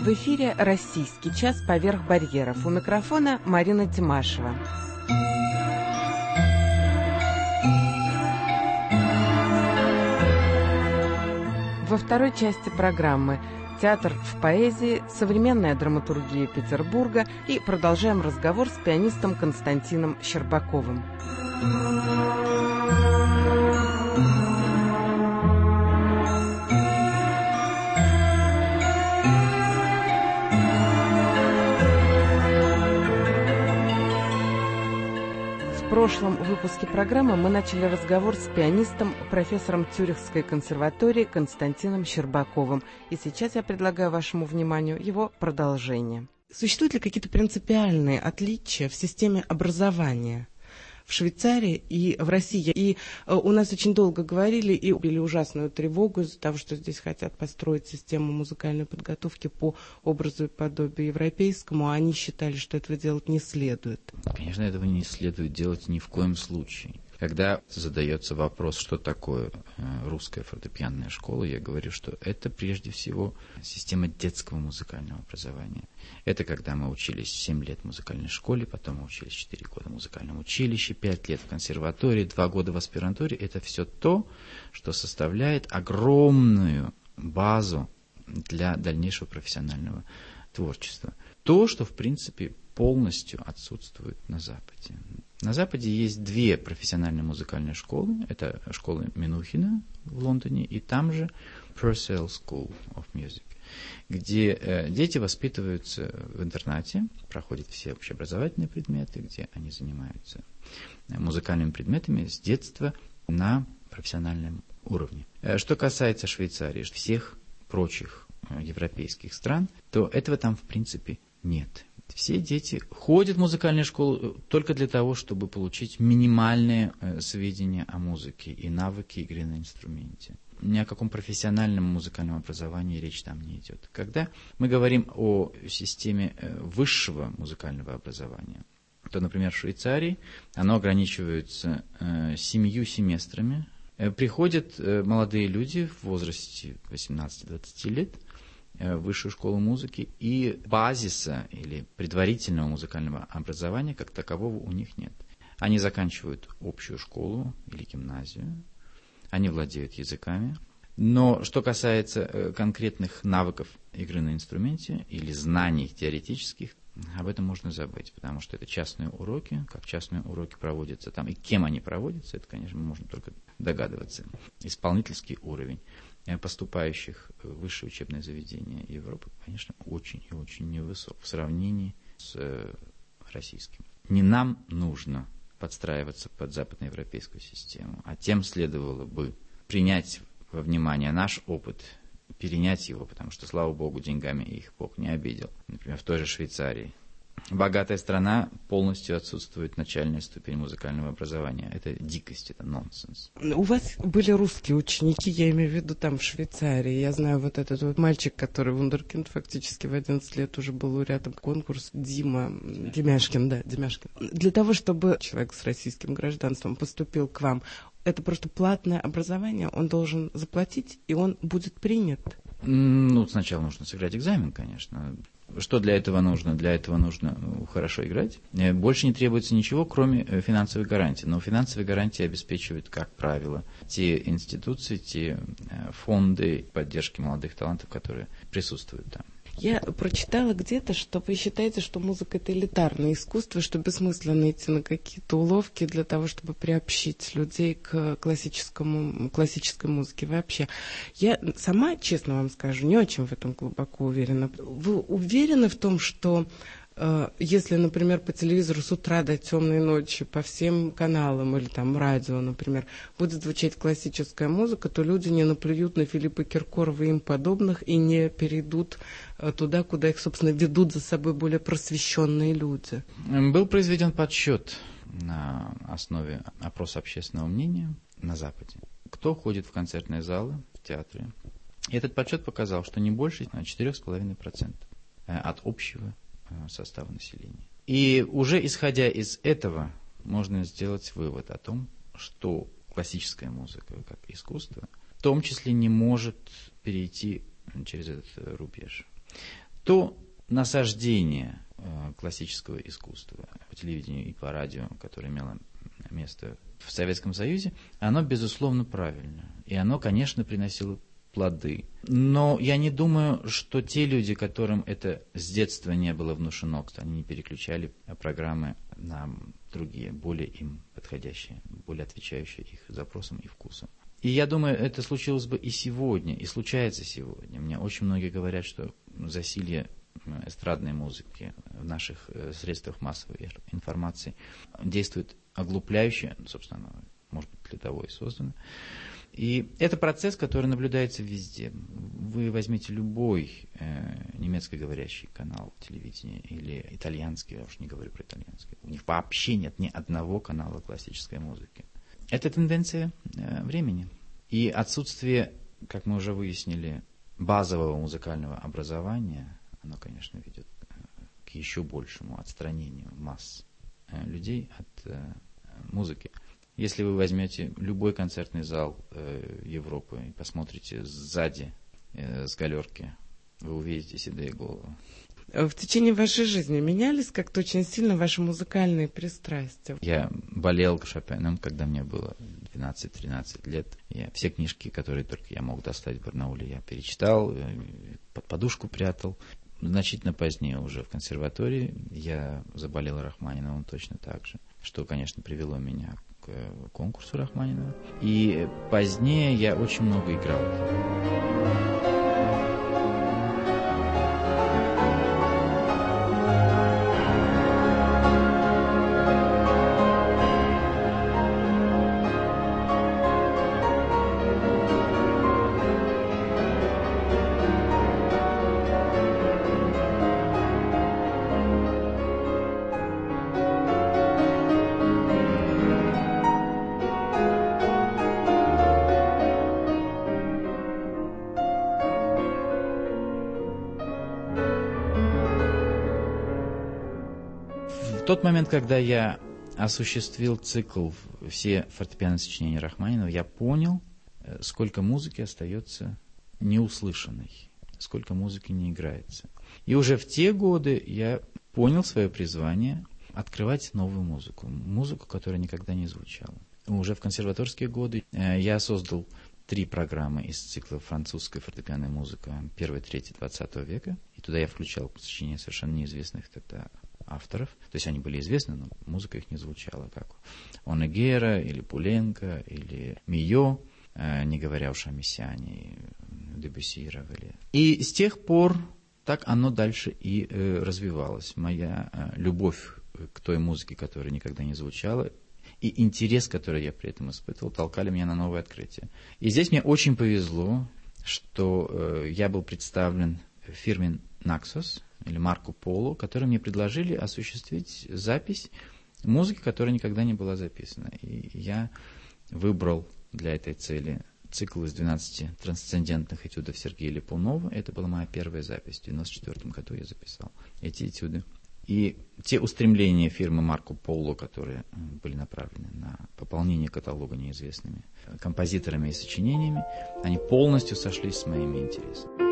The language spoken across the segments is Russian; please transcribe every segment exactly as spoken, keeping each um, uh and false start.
В эфире «Российский час. Поверх барьеров». У микрофона Марина Тимашева. Во второй части программы «Театр в поэзии», современная драматургия Петербурга, и продолжаем разговор с пианистом Константином Щербаковым. В прошлом выпуске программы мы начали разговор с пианистом, профессором Цюрихской консерватории Константином Щербаковым. И сейчас я предлагаю вашему вниманию его продолжение. Существуют ли какие-то принципиальные отличия в системе образования в Швейцарии и в России? И э, у нас очень долго говорили и убили ужасную тревогу из-за того, что здесь хотят построить систему музыкальной подготовки по образу и подобию европейскому, а они считали, что этого делать не следует. Конечно, этого не следует делать ни в коем случае. Когда задается вопрос, что такое русская фортепианная школа, я говорю, что это прежде всего система детского музыкального образования. Это когда мы учились семь лет в музыкальной школе, потом мы учились четыре года в музыкальном училище, пять лет в консерватории, два года в аспирантуре. Это все то, что составляет огромную базу для дальнейшего профессионального творчества. То, что, в принципе, полностью отсутствует на Западе. На Западе есть две профессиональные музыкальные школы. Это школа Менухина в Лондоне и там же Purcell School of Music, где э, дети воспитываются в интернате, проходят все общеобразовательные предметы, где они занимаются музыкальными предметами с детства на профессиональном уровне. Э, что касается Швейцарии, всех прочих э, европейских стран, то этого там в принципе нет. Все дети ходят в музыкальную школу только для того, чтобы получить минимальные э, сведения о музыке и навыки игры на инструменте. Ни о каком профессиональном музыкальном образовании речь там не идет. Когда мы говорим о системе э, высшего музыкального образования, то, например, в Швейцарии оно ограничивается э, семью семестрами. Э, приходят э, молодые люди в возрасте восемнадцати-двадцати лет в высшую школу музыки, и базиса или предварительного музыкального образования как такового у них нет. Они заканчивают общую школу или гимназию, они владеют языками, но что касается конкретных навыков игры на инструменте или знаний теоретических, об этом можно забыть, потому что это частные уроки, как частные уроки проводятся там, и кем они проводятся, это, конечно, можно только догадываться. Исполнительский уровень поступающих в высшее учебное заведение Европы, конечно, очень и очень невысок в сравнении с российским. Не нам нужно подстраиваться под западноевропейскую систему, а тем следовало бы принять во внимание наш опыт, перенять его, потому что, слава Богу, деньгами их Бог не обидел. Например, в той же Швейцарии. Богатая страна, полностью отсутствует начальная ступень музыкального образования. Это дикость, это нонсенс. У вас были русские ученики, я имею в виду там в Швейцарии. Я знаю вот этот вот мальчик, который вундеркинд фактически в одиннадцать лет уже был лауреатом конкурса, Дима Демяшкин, да, Демяшкин. Для того, чтобы человек с российским гражданством поступил к вам, это просто платное образование, он должен заплатить, и он будет принят? Ну, сначала нужно сыграть экзамен, конечно. Что для этого нужно? Для этого нужно хорошо играть. Больше не требуется ничего, кроме финансовой гарантии. Но финансовые гарантии обеспечивают, как правило, те институции, те фонды поддержки молодых талантов, которые присутствуют там. Я прочитала где-то, что вы считаете, что музыка — это элитарное искусство, что бессмысленно идти на какие-то уловки для того, чтобы приобщить людей к классическому, классической музыке вообще. Я сама, честно вам скажу, не очень в этом глубоко уверена. Вы уверены в том, что если, например, по телевизору с утра до темной ночи по всем каналам или там радио, например, будет звучать классическая музыка, то люди не наплюют на Филиппа Киркорова и им подобных и не перейдут туда, куда их, собственно, ведут за собой более просвещенные люди? Был произведен подсчет на основе опроса общественного мнения на Западе. Кто ходит в концертные залы, в театры? И этот подсчет показал, что не больше четыре целых пять десятых процента от общего состава населения. И уже исходя из этого можно сделать вывод о том, что классическая музыка как искусство в том числе не может перейти через этот рубеж. То насаждение классического искусства по телевидению и по радио, которое имело место в Советском Союзе, оно, безусловно, правильно. И оно, конечно, приносило плоды. Но я не думаю, что те люди, которым это с детства не было внушено, они не переключали программы на другие, более им подходящие, более отвечающие их запросам и вкусам. И я думаю, это случилось бы и сегодня, и случается сегодня. Мне очень многие говорят, что засилье эстрадной музыки в наших средствах массовой информации действует оглупляюще, собственно, оно, может быть, для того и создано. И это процесс, который наблюдается везде. Вы возьмите любой э, немецкоговорящий канал телевидения или итальянский, я уж не говорю про итальянский, у них вообще нет ни одного канала классической музыки. Это тенденция э, времени. И отсутствие, как мы уже выяснили, базового музыкального образования, оно, конечно, ведет э, к еще большему отстранению масс э, людей от э, музыки. Если вы возьмете любой концертный зал э, Европы и посмотрите сзади, э, с галерки, вы увидите седые головы. В течение вашей жизни менялись как-то очень сильно ваши музыкальные пристрастия? Я болел Шопеном, когда мне было двенадцать-тринадцать лет. Я все книжки, которые только я мог достать в Барнауле, я перечитал, под подушку прятал. Значительно позднее, уже в консерватории, я заболел Рахманиновым точно так же, что, конечно, привело меня к конкурсу Рахманинова. И позднее я очень много играл. В тот момент, когда я осуществил цикл «Все фортепианные сочинения Рахманинова», я понял, сколько музыки остается неуслышанной, сколько музыки не играется. И уже в те годы я понял свое призвание открывать новую музыку, музыку, которая никогда не звучала. Уже в консерваторские годы я создал три программы из цикла «Французская фортепианная музыка» первой трети двадцатого века, и туда я включал сочинения совершенно неизвестных тогда авторов, то есть они были известны, но музыка их не звучала, как Онегера, или Пуленко, или Мийо, э, не говоря уж о Мессиане, Дебюсси, Равеле. И с тех пор так оно дальше и э, развивалось. Моя э, любовь к той музыке, которая никогда не звучала, и интерес, который я при этом испытывал, толкали меня на новые открытия. И здесь мне очень повезло, что э, я был представлен в фирме Naxos, или Марко Поло, которые мне предложили осуществить запись музыки, которая никогда не была записана. И я выбрал для этой цели цикл из двенадцати трансцендентных этюдов Сергея Липунова. Это была моя первая запись. В девяносто четвёртом году я записал эти этюды. И те устремления фирмы Марко Поло, которые были направлены на пополнение каталога неизвестными композиторами и сочинениями, они полностью сошлись с моими интересами.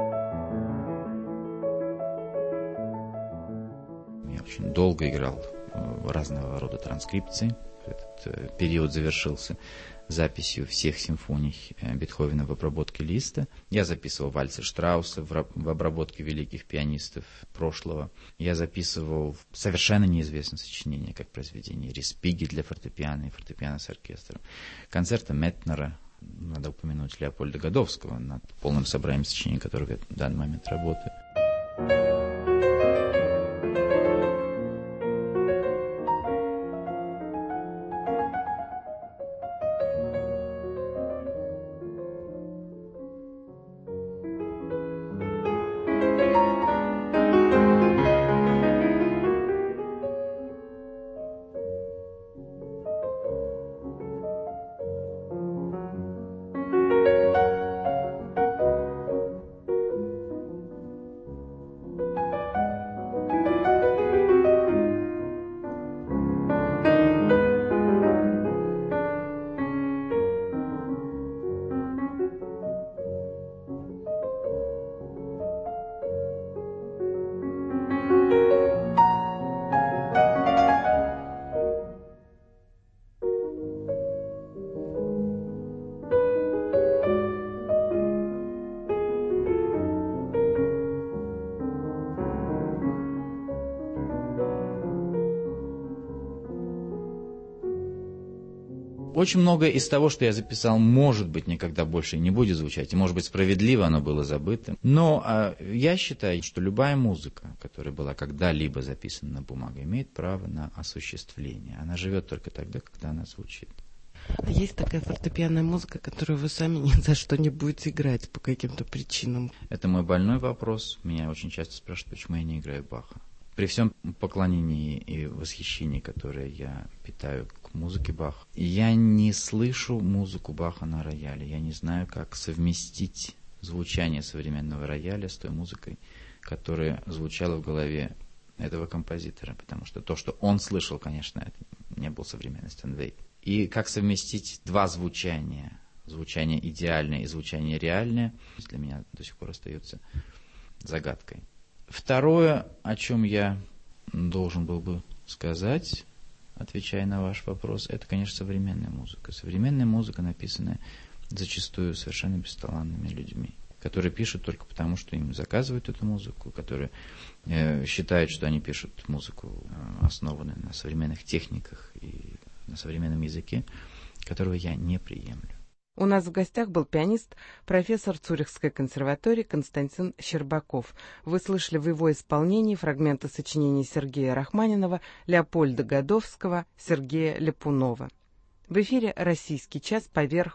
Долго играл разного рода транскрипции. Этот период завершился записью всех симфоний Бетховена в обработке Листа. Я записывал вальсы Штрауса в обработке великих пианистов прошлого. Я записывал совершенно неизвестные сочинения, как произведение Респиги для фортепиано и фортепиано с оркестром, концерта Метнера. Надо упомянуть Леопольда Годовского, над полным собранием сочинений, которых я в данный момент работаю. Очень многое из того, что я записал, может быть, никогда больше не будет звучать, и, может быть, справедливо оно было забыто. Но а, я считаю, что любая музыка, которая была когда-либо записана на бумаге, имеет право на осуществление. Она живет только тогда, когда она звучит. А есть такая фортепианная музыка, которую вы сами ни за что не будете играть по каким-то причинам? Это мой больной вопрос. Меня очень часто спрашивают, почему я не играю Баха. При всем поклонении и восхищении, которое я питаю к музыке Баха, я не слышу музыку Баха на рояле. Я не знаю, как совместить звучание современного рояля с той музыкой, которая звучала в голове этого композитора. Потому что то, что он слышал, конечно, это не был современный Стeinway. И как совместить два звучания, звучание идеальное и звучание реальное, для меня до сих пор остается загадкой. Второе, о чем я должен был бы сказать, отвечая на ваш вопрос, это, конечно, современная музыка. Современная музыка, написанная зачастую совершенно бесталанными людьми, которые пишут только потому, что им заказывают эту музыку, которые э, считают, что они пишут музыку, э, основанную на современных техниках и на современном языке, которого я не приемлю. У нас в гостях был пианист, профессор Цюрихской консерватории Константин Щербаков. Вы слышали в его исполнении фрагменты сочинений Сергея Рахманинова, Леопольда Годовского, Сергея Ляпунова. В эфире «Российский час» поверх